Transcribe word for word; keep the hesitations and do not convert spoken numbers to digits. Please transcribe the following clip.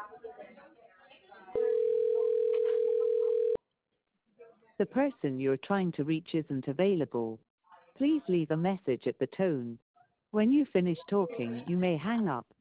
The person you're trying to reach isn't available. Please leave a message at the tone. When you finish talking, you may hang up.